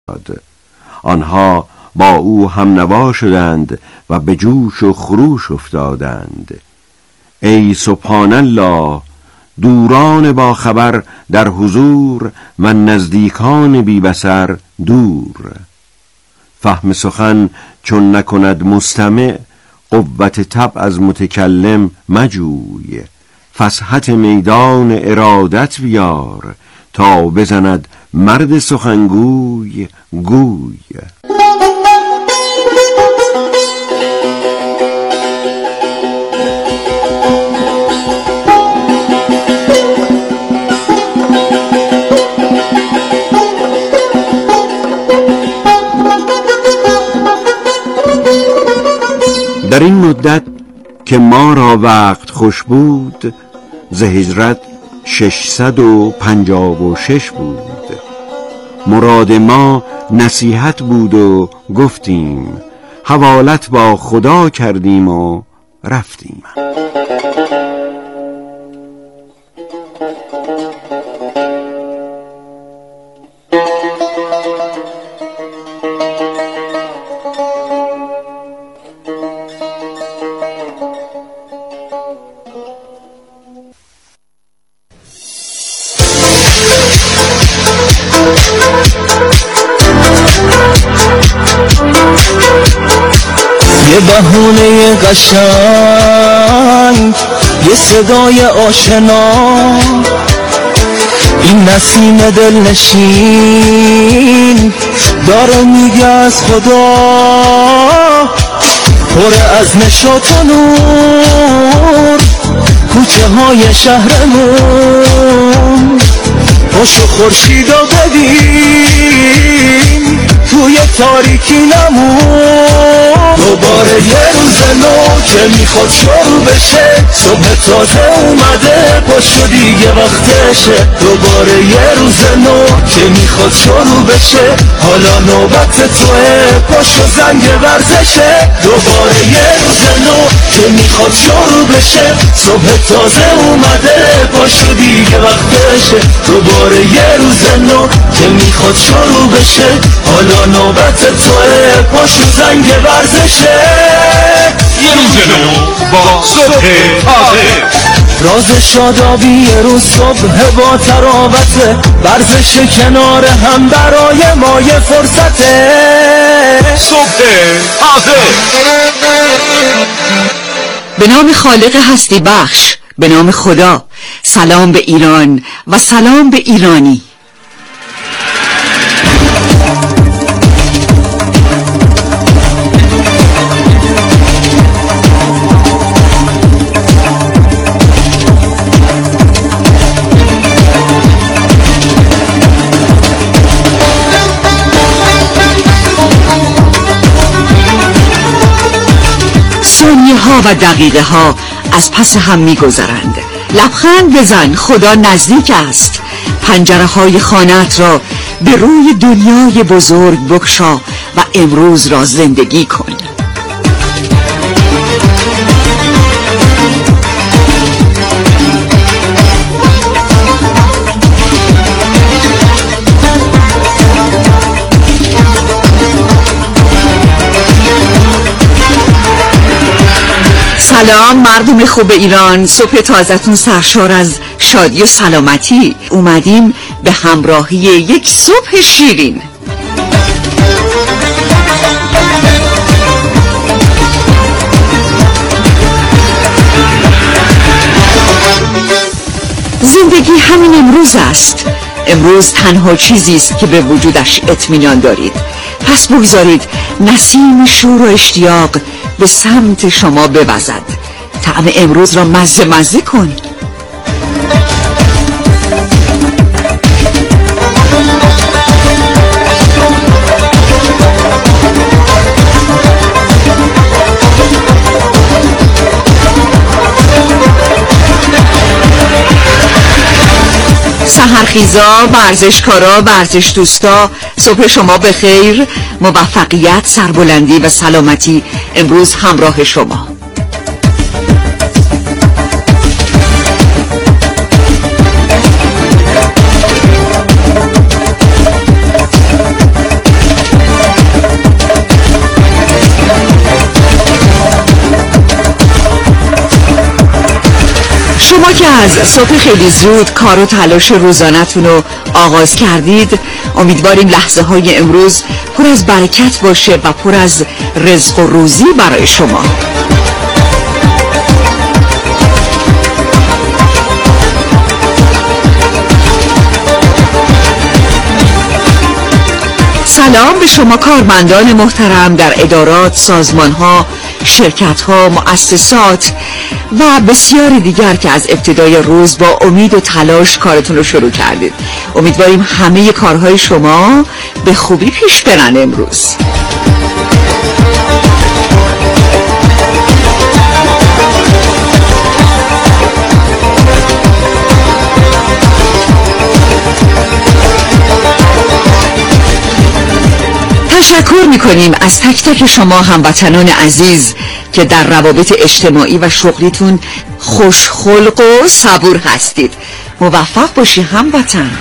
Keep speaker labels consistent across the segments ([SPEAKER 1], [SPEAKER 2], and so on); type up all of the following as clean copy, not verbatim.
[SPEAKER 1] آنها با او هم نوا شدند و به جوش و خروش افتادند. ای سبحان الله، دوران با خبر در حضور و نزدیکان بی بصر دور. فهم سخن چون نکند مستمع، قوت طبع از متکلم مجوی. فصحت میدان ارادت بیار، تا بزند مرد سخنگوی گوی. در این مدت که ما را وقت خوش بود، ز هجرت 656 بود. مراد ما نصیحت بود و گفتیم، حوالت با خدا کردیم و رفتیم.
[SPEAKER 2] یه بهونه قشنگ، یه صدای آشنا، این نسیم دلنشین داره میگه از خدا، پر از نشاط و نور کوچه های شهرمون. پاشو خورشیدو ببین توی تاریکی نمون. دوباره یه روز نو که میخواد شروع بشه، صبح تازه اومده پاشو دیگه وقتشه. دوباره یه روز نو که میخواد شروع بشه، حالا نوبت توه پاشو زنگ ورزشه. دوباره یه روز نو که میخواد شروع بشه، صبح تازه اومده پاشو دیگه وقتشه. دوباره یه روز نو که میخواد شروع بشه، حالا نوبت توه پاشو زنگ ورزشه.
[SPEAKER 3] یه روز نو با صبح تازه،
[SPEAKER 2] راز شادابی روز صبح با تراوته، ورزش کنار هم برای ما یه فرصته.
[SPEAKER 3] صبح تازه.
[SPEAKER 4] به نام خالق هستی بخش، به نام خدا، سلام به ایران و سلام به ایرانی. ثانیه ها و دقیقه ها از پس هم می گذرند. لبخند بزن، خدا نزدیک است. پنجره های خانه‌ات را به روی دنیای بزرگ بگشا و امروز را زندگی کن. سلام مردم خوب ایران، صبح تازه‌تون سرشار از شادی و سلامتی. اومدیم به همراهی یک صبح شیرین. زندگی همین امروز است. امروز تنها چیزی است که به وجودش اطمینان دارید. پس بگذارید نسیم شور و اشتیاق به سمت شما بوزد. طعم امروز را مزه مزه کن. سحرخیزا، ورزشکارا، ورزش دوستا، صبح شما بخیر. موفقیت، سربلندی و سلامتی امروز همراه شما. از صبح خیلی زود کار و تلاش روزانه‌تون رو آغاز کردید. امیدواریم لحظه های امروز پر از برکت باشه و پر از رزق و روزی برای شما. سلام به شما کارمندان محترم در ادارات، سازمان‌ها، شرکت‌ها، مؤسسات و بسیاری دیگر که از ابتدای روز با امید و تلاش کارتون رو شروع کردید. امیدواریم همه کارهای شما به خوبی پیش برن امروز. تشکر میکنیم از تک تک شما هموطنان عزیز که در روابط اجتماعی و شغلیتون خوشخلق و صبور هستید. موفق باشی هموطن.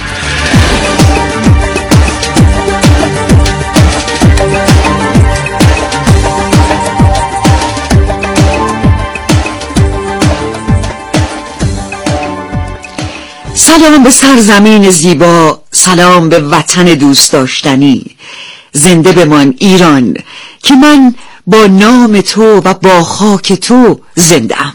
[SPEAKER 4] سلام به سرزمین زیبا، سلام به وطن دوست داشتنی. زنده بمان ایران که من با نام تو و با خاک تو زنده ام.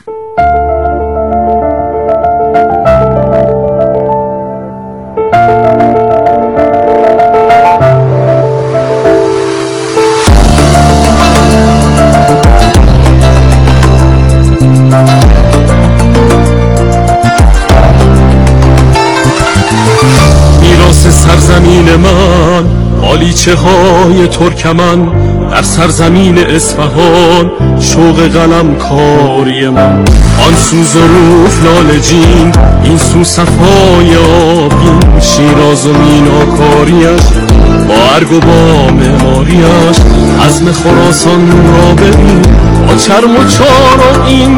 [SPEAKER 2] میراث سرزمین من، بالیچه های ترکمن در سرزمین اصفهان، شوق قلم کاری من. آن سو ظروف لالجین، این سو صفای آبین، شیراز و میناکاریش با ارگ و با معماریش. عزم خراسان را ببین با چرم و چار و این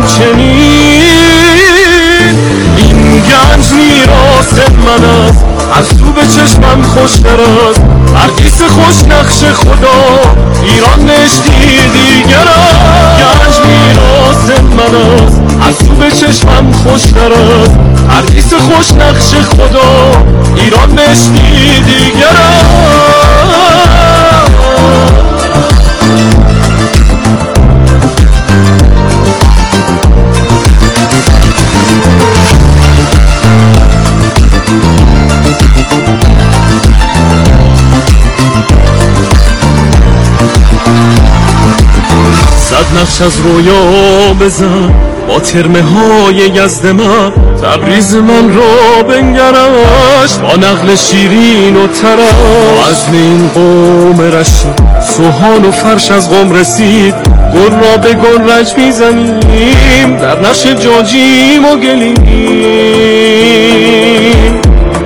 [SPEAKER 2] چنین. این گنج میراث من است، هر سو به چشمم خوشتر است. عکس خوش نقش خدا ایران نشتی دیگر است. گنج میراث من است، هر سو به چشمم خوشتر است. عکس خوش نقش خدا ایران نشتی دیگر است. صد نقش از رویا بزن با ترمه های یزد من. تبریز من را بنگرش با نقل شیرین و ترش. عزم این قوم رشید سوهان و فرش از قم رسید. گل را به گل رج میزنیم در نقش جاجیم و گلیم.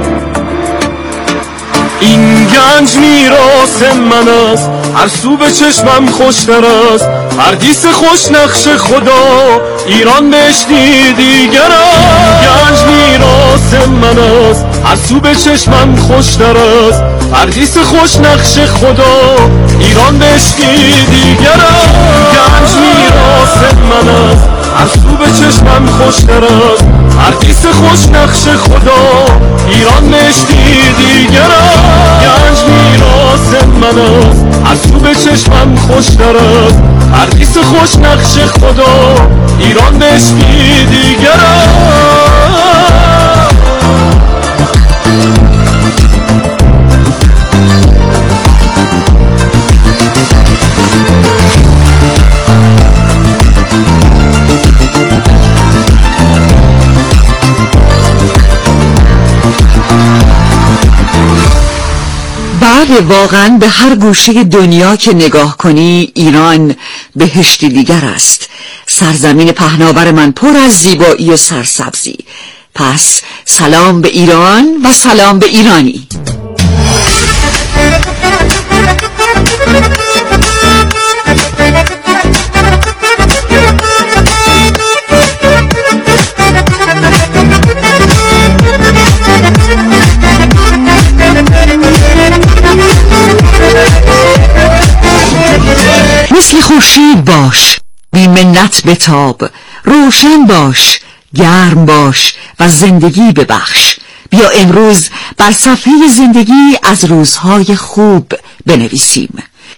[SPEAKER 2] این گنج میراث من است، هر سو به چشمم خوشتر است. پردیس خوش نقش خدا ایران بهشتی دیگر است. گنج میراث من است، هر سو به چشمم خوشتر است. پردیس خوش نقش خدا ایران بهشتی دیگر است. گنج میراث من است، هر سو به چشمم خوشتر است. پردیس خوش نقش خدا ایران بهشتی دیگر است. گنج میراث من است، هر سو به چشمم خوشتر است. پردیس خوش نقش خدا ایران بهشتی دیگر است.
[SPEAKER 4] بله، واقعا به هر گوشه دنیا که نگاه کنی ایران بهشتی دیگر است. سرزمین پهناور من پر از زیبایی و سرسبزی. پس سلام به ایران و سلام به ایرانی. مثل خورشید باش، بی منت بتاب، روشن باش گرم باش و زندگی ببخش. بیا امروز بر صفحه زندگی از روزهای خوب بنویسیم.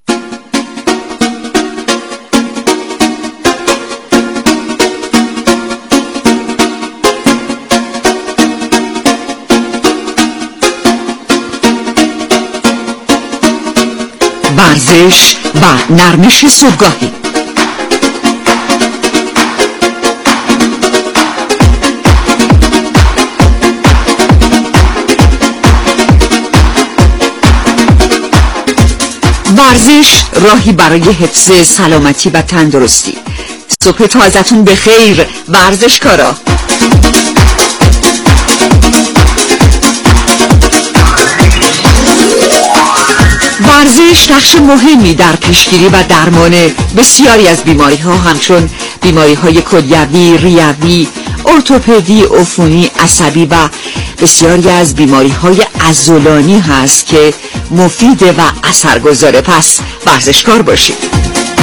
[SPEAKER 4] ورزش و نرمش صبحگاهی. ورزش راهی برای حفظ سلامتی و تندرستی. صبح تازتون بخیر ورزشکارا. ورزش نقش مهمی در پیشگیری و درمان بسیاری از بیماری ها همچون بیماری های کلیوی، ریوی، ارتوپدی، عفونی، عصبی و بسیاری از بیماری های عضلانی هست که مفیده و اثرگذاره. پس ورزشکار باشید.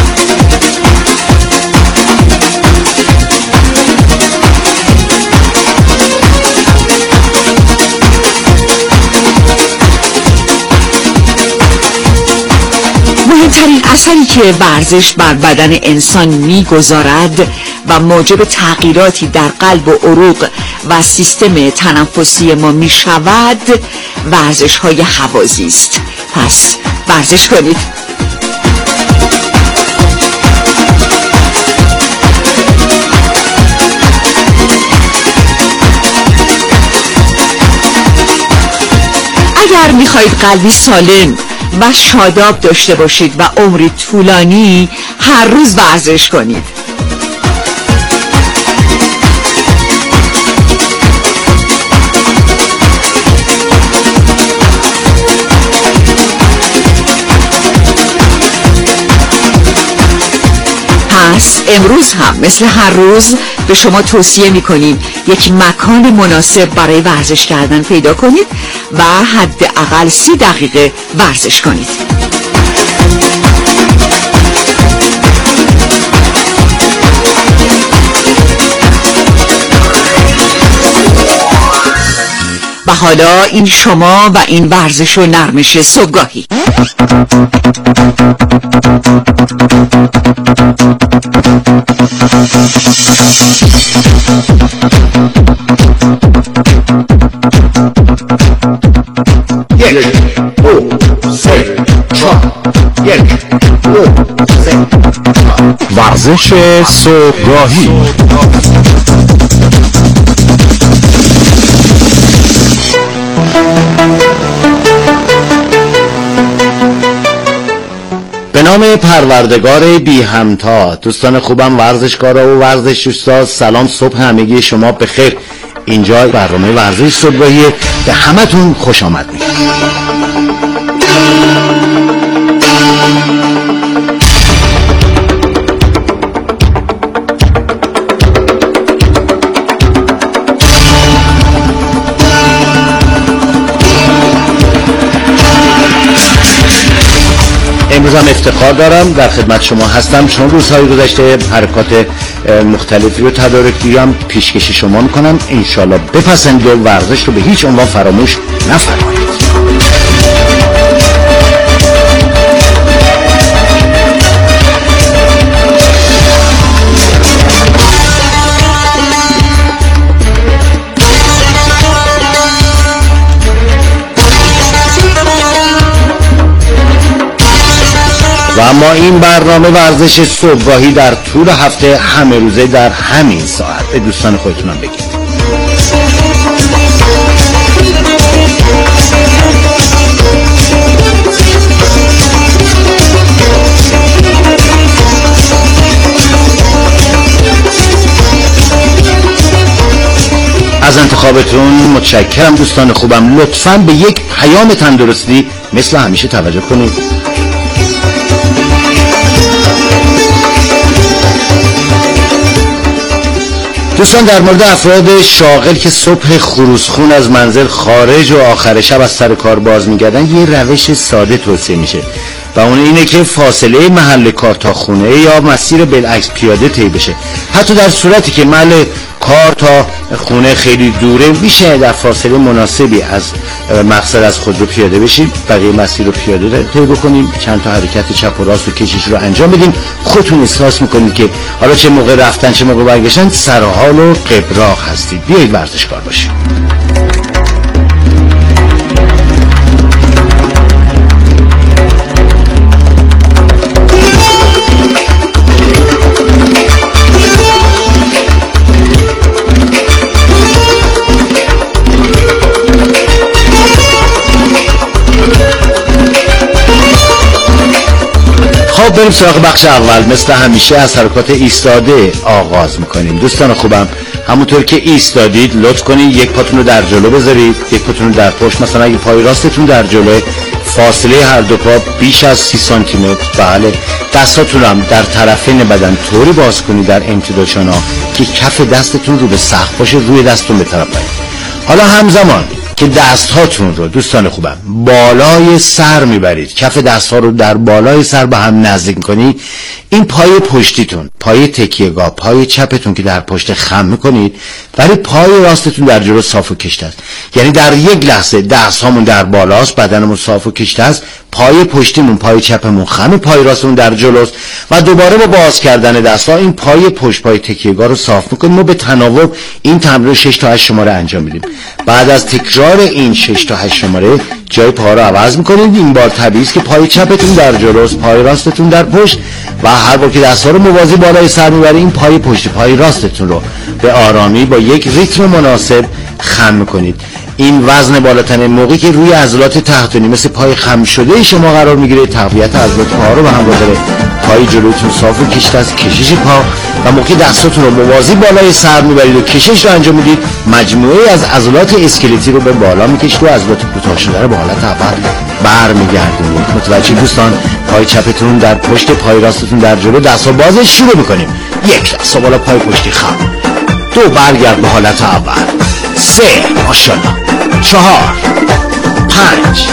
[SPEAKER 4] مهمترین اثری که ورزش بر بدن انسان میگذارد و موجب تغییراتی در قلب و عروق و سیستم تنفسی ما می شود ورزش های هوازی است. پس ورزش کنید. اگر می خواهید قلبی سالم و شاداب داشته باشید و عمری طولانی، هر روز ورزش کنید. پس امروز هم مثل هر روز به شما توصیه می‌کنیم یک مکان مناسب برای ورزش کردن پیدا کنید و حداقل 30 دقیقه ورزش کنید. و حالا این شما و این ورزش و نرمش صبحگاهی.
[SPEAKER 1] ورزش صبحگاهی.
[SPEAKER 5] به نام پروردگار بی همتا. دوستان خوبم، ورزشکارا و ورزش دوستا، سلام، صبح همگی شما بخیر. اینجا برنامه ورزش صبحگاهی، به همتون خوش آمد میگم. امروز هم افتخار دارم در خدمت شما هستم، چون روزهای گذشته حرکات مختلفی رو تدارک دیدم پیشکشی شما میکنم. انشالله بپسندید و ورزش رو به هیچ عنوان فراموش نفرمایید. و اما این برنامه ورزش صبحگاهی در طول هفته همه روزه در همین ساعت به دوستان خودتونم بگید. از انتخابتون متشکرم دوستان خوبم. لطفاً به یک پیام تندرستی مثل همیشه توجه کنید. دوستان، در مورد افراد شاغل که صبح خروسخون از منزل خارج و آخر شب از سر کار باز میگردن، یه روش ساده توصیه میشه و اون اینه که فاصله محل کار تا خونه یا مسیر بالعکس پیاده طی بشه. حتی در صورتی که محل کار تا خونه خیلی دوره، میشه در فاصله مناسبی از مقصد از خود رو پیاده بشید، بقیه مسیر رو پیاده طی بکنیم، چند تا حرکت چپ و راست و کشش رو انجام بدیم. خودتون احساس میکنید که حالا چه موقع رفتن چه موقع برگشتن سرحال و قبراق هستید. بیایید ورزشکار باشید. خب بریم سراغ بخش اول. مثل همیشه از حرکات ایستاده آغاز میکنیم. دوستان خوبم، همونطور که ایستادید لطف کنید یک پاتون رو در جلو بذارید، یک پاتون رو در پشت. مثلا اگه پای راستتون در جلو، فاصله هر دو پا بیش از 30 سانتی متر. بله، دستاتون هم در طرفین بدن طوری باز کنید در امتداد شنا که کف دستتون رو به سقف باشه، روی دستتون به طرف برید. حالا همزمان که دست هاتون رو دوستان خوبم بالای سر میبرید، کف دست ها رو در بالای سر به هم نزدیک میکنید، این پای پشتیتون، پای تکیهگاه، پای چپتون که در پشت خم میکنید، ولی پای راستتون در جلو صاف و کشته است. یعنی در یک لحظه دست هامون در بالاست، بدنمون صاف و کشته است، پای پشتیمون، پای چپمون خم، پای راستمون در جلوست و دوباره با باز کردن دست ها این پای پشت، پای تکیهگاه رو صاف میکنیم. ما به تناوب این تمرین 6 تا 8 شماره انجام میدیم. بعد از تکرار این 6 تا 8 شماره جای پا رو عوض میکنید. این بار طبیعی است که پای چپتون در جلوست، پای راستتون در پشت و هر بار که دستا رو موازی بالای سر میبرید، این پای پشت، پای راستتون رو به آرامی با یک ریتم مناسب خم میکنید. این وزن بالاتنه موقعی که روی عضلات تحتانی مثل پای خم شده شما قرار میگیره، تقویت عضلات پا رو به هم داره. پای جلویتون صاف و کشیده است، کشش پا، و موقعی دستاتون رو موازی بالای سر میبرید و کشش رو انجام میدید، مجموعه از عضلات اسکلتی رو به بالا میکشید و عضلات کوتاه شده رو به حالت اول برمیگردونید. متوجه دوستان؟ پای چپتون در پشت، پای راستتون در جلو، دستا بازش شروع میکنیم. 1 دست بالا، پای پشتی خم. 2 برگرد به حالت اول. 3 ماشاءالله. 4 5 6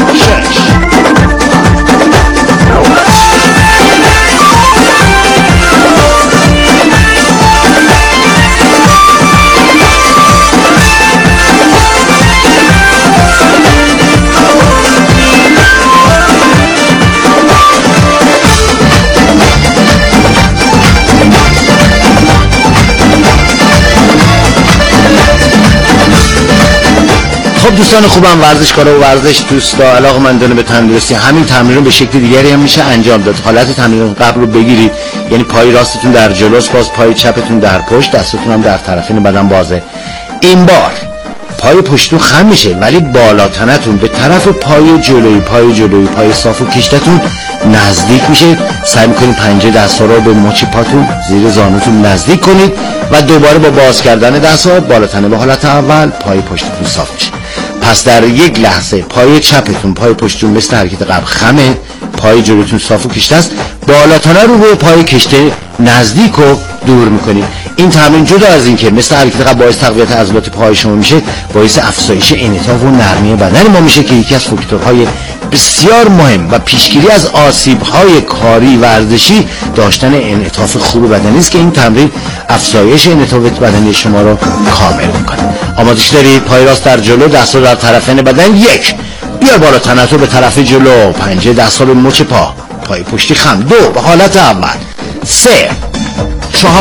[SPEAKER 5] خب دوستان خوبم، ورزشکارا و ورزش دوستا، علاقه‌مندان به تندرستی، همین تمرین رو به شکل دیگری هم میشه انجام داد. حالت تمرین قبل رو بگیرید، یعنی پای راستتون در جلوست، باز پای چپتون در پشت، دستتون هم در طرفین بدن بازه. این بار پای پشتتون خم میشه ولی بالا تنتون به طرف پای جلویی، پای صاف و کشتتون نزدیک میشه. سعی میکنید پنجه دستا رو به مچ پاتون زیر زانوتون نزدیک کنید و دوباره با باز کردن دستا بالا تنه به حالت اول، پای پشتتون صاف میشه. پس در یک لحظه پای چپتون، پای پشتتون مثل حرکت قبل خمه، پای جلوتون صاف و کشته است، بالاتنه رو به پای کشته نزدیک و دور میکنید. این تمرین جدا از این که مثل حرکت قبل باعث تقویت عضلات پای شما میشه، باعث افزایش انعطاف و نرمی بدن ما میشه که یکی از فاکتورهای بسیار مهم و پیشگیری از آسیب‌های کاری ورزشی داشتن انعطاف خوب بدنی است که این تمرین افزایش انعطاف بدنی شما رو کامل میکنه. آمادگی دارید؟ پای راست در جلو، دستا در طرفین بدن. 1 بیار بالا تنتو به طرف جلو، پنجه دستا به مچ پا، پای پشتی خم. 2 به حالت اول. 3 4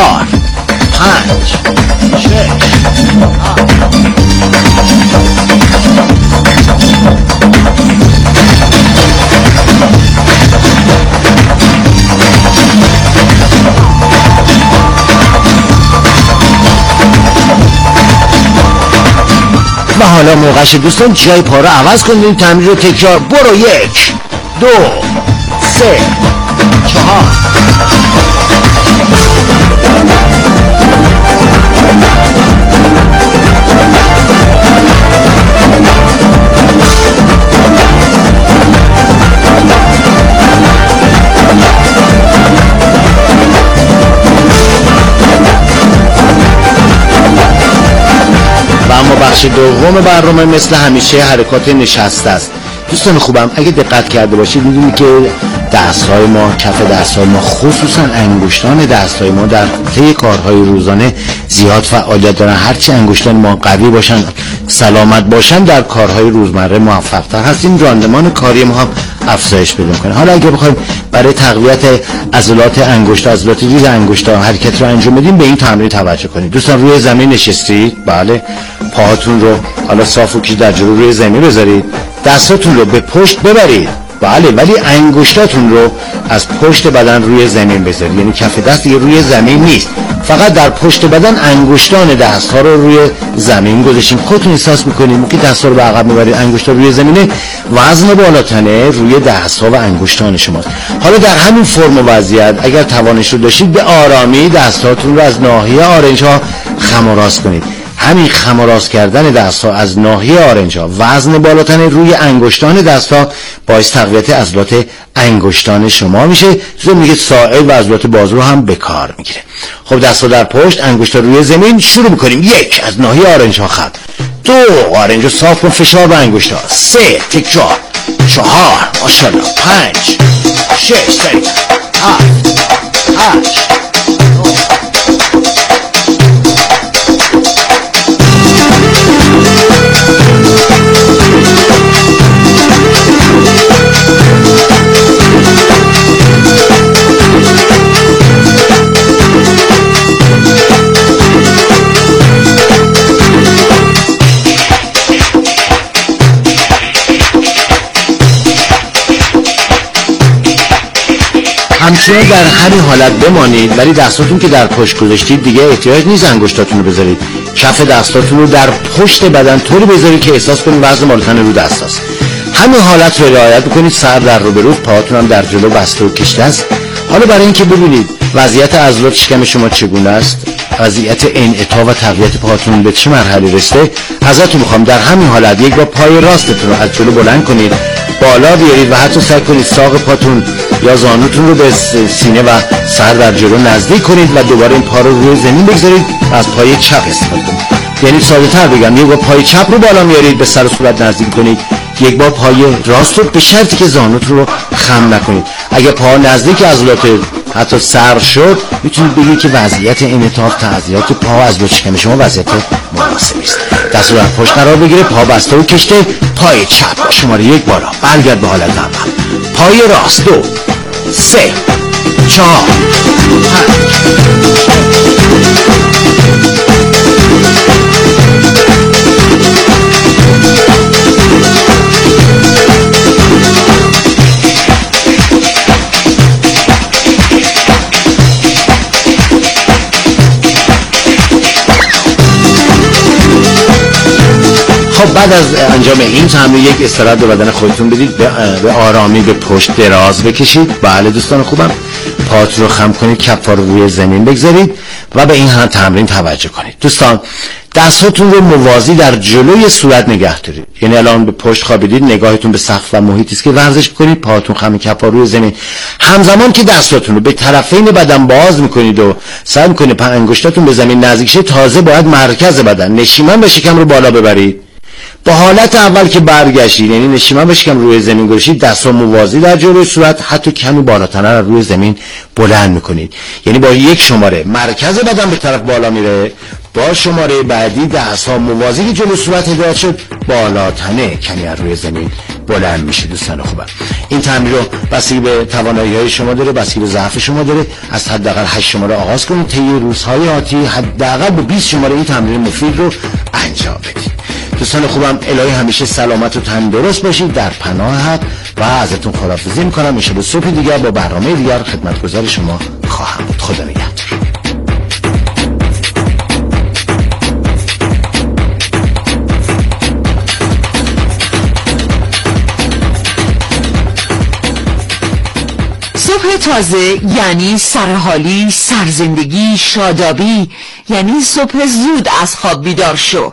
[SPEAKER 5] 5 6 و حالا موقعش دوستان جای پا رو عوض کنید. تمرین رو تکرار. برو. 1 2 3 4 و اما بخش دوم برنامه مثل همیشه حرکات نشسته است. دوستان خوبم اگه دقت کرده باشید می‌بینید که دست‌های ما، کف دست‌های ما، خصوصا انگشتان دست‌های ما در طی کارهای روزانه زیاد فعالیت دارن. هرچی انگشتان ما قوی باشن، سلامت باشن، در کارهای روزمره موفق‌تر هستیم، راندمان کاری ما هم افزایش پیدا کنه. حالا اگه بخوایم برای تقویت عضلات انگشت، عضلات ریز انگشت حرکت رو انجام بدیم، به این تمرین توجه کنید. دوستان روی زمین نشستید، بله، پاهاتون رو حالا صاف و کج در جلو روی زمین بذارید، دستاتون رو به پشت ببرید، بله، ولی انگشتاتون رو از پشت بدن روی زمین بذارید. یعنی کف دست دیگه روی زمین نیست، فقط در پشت بدن انگشتان دست ها رو روی زمین گذاشتیم. خودتون احساس میکنید که دست ها رو به عقب میبرید، انگشتا روی زمینه، وزن بالاتنه روی دست ها و انگشتان شماست. حالا در همین فرم و وضعیت اگر توانش رو داشتید، به آرامی دستاتون رو از ناحیه آرنج ها خم و راست کنید. همین خم و راست کردن دست ها از ناحیه آرنج ها، وزن بالاتنه روی انگشتان دست ها، باعث تقویت عضلات انگشتان شما میشه. تو میگه ساعد و عضلات بازو رو هم به کار میگیره. خب دست ها در پشت، انگشتا روی زمین. شروع میکنیم. 1 از ناحیه آرنج ها خط، 2 آرنج رو صاف کن، فشار به انگشتا، 3 تکرار، 4 ماشاءالله، 5 6 7 8 همچنان در همین حالت بمانید، ولی دستاتون که در پشت گذاشتید دیگه احتیاج نیست انگشتاتون رو بذارید. کف دستاتون رو در پشت بدن طوری بذارید که احساس کنید وزن بالاتن رو دست است. همین حالت رو رعایت بکنید. سر در رو به رو، پاهاتون هم در جلو بسته و کشیده است. حالا برای اینکه ببینید وضعیت عضلات شکم شما چگونه است، وضعیت انعطاف و تقویت پاهاتون به چه مرحله رسیده، ازتون میخوام در همین حالت یک بار پای راستتون رو از جلو بلند کنید، بالا بیارید و حتی سعی کنید ساق پاتون یا زانوتون رو به سینه و سر در جلو نزدیک کنید و دوباره این پا رو روی زمین بگذارید. از پای چپ استفاده کنید. یعنی ساده تر بگم، یک بار پای چپ رو بالا میارید، به سر و صورت نزدیک کنید، یک بار پای راست رو، به شرطی که زانوتون رو خم نکنید. اگه پا نزدیک عضلات حتی سر شد، میتونید بگید که وضعیت انعطاف تغذیات پا از شکم شما وضعیت مناسبی است. دست رو در پشت قرار بگیره، پا بسته و کشته، پای چپ شماره 1 بالا، برگرد به حالت اول، پای راست 2 3 4 خب بعد از انجام این تمرین یک استراحت به بدن خودتون بدید، به آرامی به پشت دراز بکشید. بله دوستان خوبم، پاهاتون رو خم کنید، کف‌ها رو روی زمین بگذارید و به این هم تمرین توجه کنید. دوستان دستاتون رو موازی در جلوی صورت نگه دارید. یعنی الان به پشت خوابیدید، نگاهتون به سقف و محیطی است که ورزش کنید، پاهاتون خم، کف‌ها روی زمین. همزمان که دستاتون رو به طرفین بدن باز میکنید و سعی میکنید انگشتاتون به زمین نزدیک شه، تازه باید مرکز بدن نشیمن به شکم رو بالا ببرید. با حالت اول که برگشتید، یعنی نشیمن به شکم روی زمین گذاشتید، دست‌ها موازی در جلوی صورت، حتی کمی بالاتر روی زمین بلند میکنید. یعنی با 1 شماره مرکز بدن به طرف بالا میره، با شماره بعدی دست‌ها موازی که جلوی صورت هدایت شد، بالاتنه کمی از روی زمین بلند میشه. دوستان خوبم، این تمرین رو بستگی به توانایی‌های شما داره، بستگی به ضعف شما داره. از حداقل 8 شماره آغاز کنید، طی روزهای آتی حداقل به 20 شماره این تمرین مفید رو انجام بدید. دوستان خوبم، الهی همیشه سلامت و تندرست باشید، در پناه حق و ازتون خداحافظی میکنم. ان شاءالله صبح دیگر با برنامه دیگر خدمتگزار شما خواهم بود. خدا نگهدار.
[SPEAKER 4] صبح تازه یعنی سرحالی، سرزندگی، شادابی، یعنی صبح زود از خواب بیدار شو.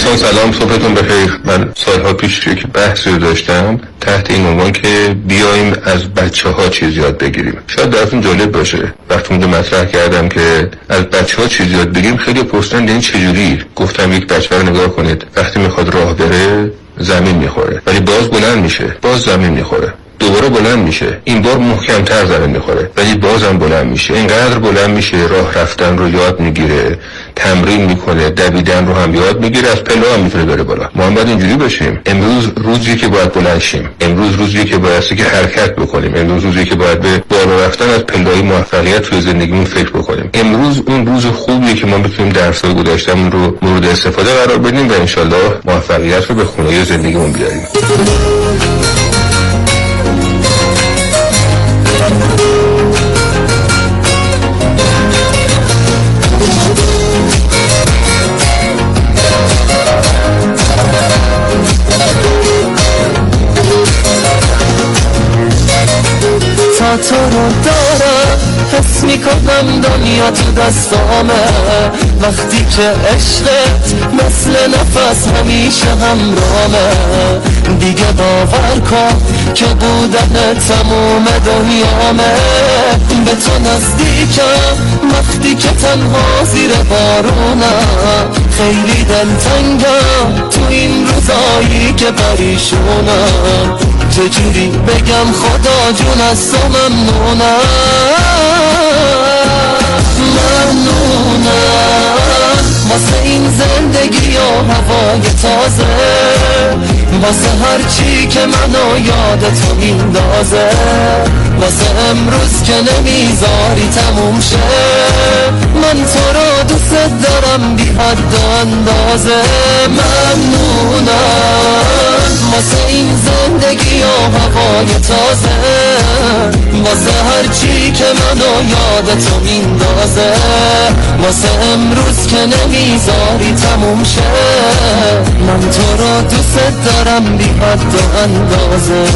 [SPEAKER 6] دوستان سلام، صبحتون بخیر. من سالها پیش یک بحثی رو داشتم تحت این عنوان که بیایم از بچه‌ها چیز یاد بگیریم. شاید براتون جالب باشه وقتی اونجا مطرح کردم که از بچه‌ها چیز یاد بگیریم، خیلی پرسیدن این چجوری. گفتم یک بچه رو نگاه کنید، وقتی میخواد راه بره زمین میخوره، ولی باز بلند میشه، باز زمین میخوره، دوباره بلند میشه، این بار محکم‌تر زمین میخوره ولی بازم بلند میشه. اینقدر بلند میشه راه رفتن رو یاد میگیره، تمرین میکنه، دویدن رو هم یاد میگیره، از پله هم میتونه بره بالا. ما هم باید اینجوری باشیم. امروز روزی که باید بلند شیم، امروز روزی که باید که حرکت بکنیم، امروز روزی که باید به بالا رفتن از پله‌های موفقیت توی زندگیمون فکر بکنیم. امروز اون روز خوبیه که ما بتونیم درس‌های گذشته‌مون رو مورد استفاده قرار بدیم و انشالله موفقیت رو به خونه زندگیمون بیاریم.
[SPEAKER 2] تو رو دارم، حس میکنم دنیا تو دستامه، وقتی که عشقت مثل نفس همیشه همراهمه. دیگه باور کن که بودن تموم دنیامه، به تو نزدیکم وقتی که تنها زیر بارونم. خیلی دلتنگم تو این روزایی که پریشونم، چجوری بگم خدا جون از تو ممنونم. واسه این زندگی و هوای تازه، واسه هر چی که منو یاد تو میندازه، واسه امروز که نمیذاری تموم شه. من تو رو دوست دارم بی حد و اندازه. ممنونم واسه این زندگی و هوای تازه، واسه هر چی که منو یاد تو میندازه، واسه امروز که نمیذاری تموم شه. من تو رو دوست دارم بی حد و اندازه.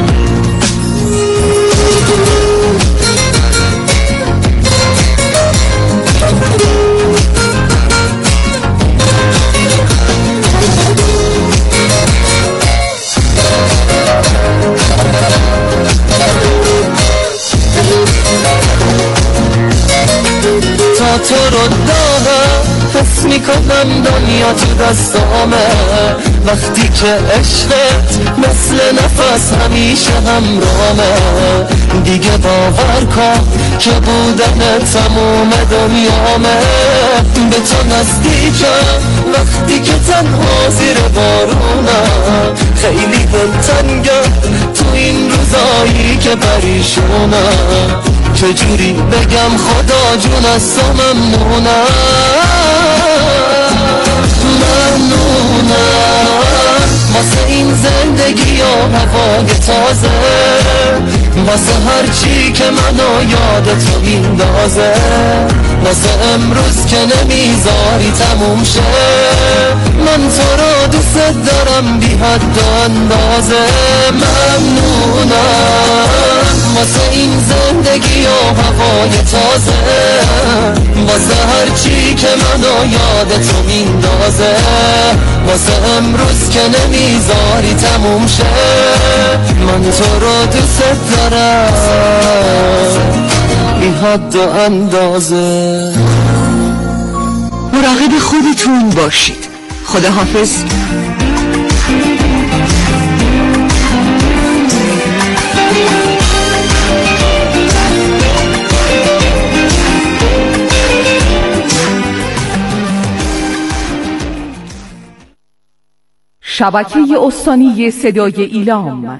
[SPEAKER 2] تو رو دارم، حس میکنم دنیا تو دستامه، وقتی که عشقت مثل نفس همیشه همراهمه. دیگه باور کن که بودن تموم دنیامه، به تو نزدیکم وقتی که تنها زیر بارونم. خیلی دلتنگم تو این روزایی که پریشونم، چجوری بگم خدا جون از تو ممنونم. واسه این زندگی و هوای تازه، واسه هر چی که منو یاد تو میندازه، واسه امروز که نمیذاری تموم شه. من تو رو دوست دارم بی حد و اندازه. ممنونم واسه این زندگی و هوای تازه، واسه هر چی که منو یاد تو میندازه، واسه امروز که نمیذاری تموم شه. من تو رو دوست دارم بی حد و اندازه.
[SPEAKER 4] مراقب خودتون باشید. خداحافظ.
[SPEAKER 7] شبکه استانی صدای ایلام.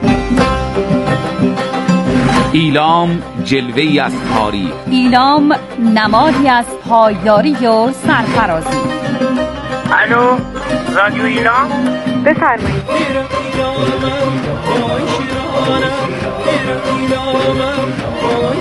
[SPEAKER 3] ایلام جلوه‌ای از تاریخ،
[SPEAKER 8] ایلام نمادی از پایداری و سرفرازی.
[SPEAKER 9] الو، رادیو ایلام؟
[SPEAKER 8] بفرمایید.